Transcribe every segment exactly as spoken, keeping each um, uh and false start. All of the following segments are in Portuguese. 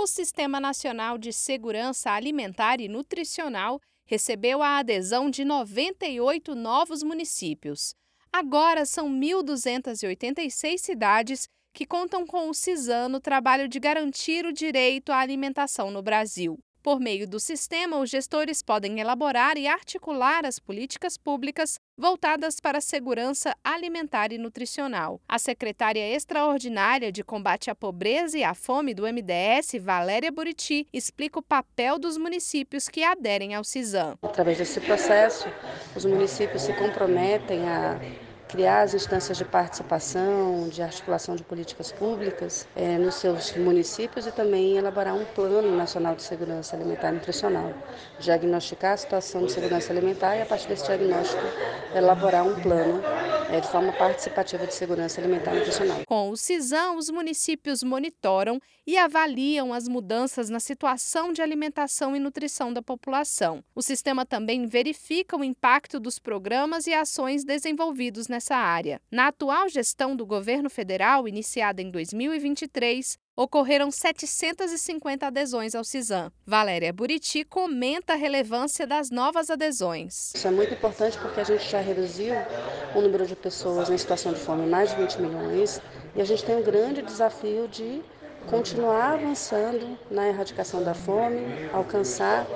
O Sistema Nacional de Segurança Alimentar e Nutricional recebeu a adesão de noventa e oito novos municípios. Agora são mil duzentas e oitenta e seis cidades que contam com o CISAM no trabalho de garantir o direito à alimentação no Brasil. Por meio do sistema, os gestores podem elaborar e articular as políticas públicas voltadas para a segurança alimentar e nutricional. A secretária extraordinária de combate à pobreza e à fome do M D S, Valéria Buriti, explica o papel dos municípios que aderem ao CISAM. Através desse processo, os municípios se comprometem a criar as instâncias de participação, de articulação de políticas públicas eh, nos seus municípios e também elaborar um plano nacional de segurança alimentar e nutricional, diagnosticar a situação de segurança alimentar e, a partir desse diagnóstico, elaborar um plano eh, de forma participativa de segurança alimentar e nutricional. Com o CISAM, os municípios monitoram e avaliam as mudanças na situação de alimentação e nutrição da população. O sistema também verifica o impacto dos programas e ações desenvolvidos nessa área. Na atual gestão do governo federal, iniciada em dois mil e vinte e três, ocorreram setecentas e cinquenta adesões ao CISAM. Valéria Buriti comenta a relevância das novas adesões. Isso é muito importante porque a gente já reduziu o número de pessoas em situação de fome em mais de vinte milhões e a gente tem um grande desafio de continuar avançando na erradicação da fome, alcançar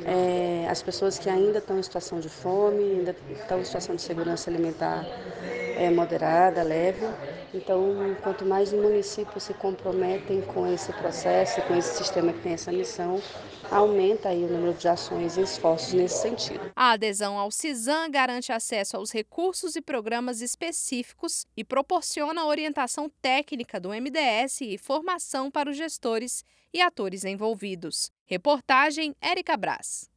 é, as pessoas que ainda estão em situação de fome, ainda estão em situação de segurança alimentar é, moderada, leve. Então, quanto mais os municípios se comprometem com esse processo, com esse sistema que tem essa missão, aumenta aí o número de ações e esforços nesse sentido. A adesão ao CISAM garante acesso aos recursos e programas específicos e proporciona orientação técnica do M D S e formação para os gestores e atores envolvidos. Reportagem Érica Brás.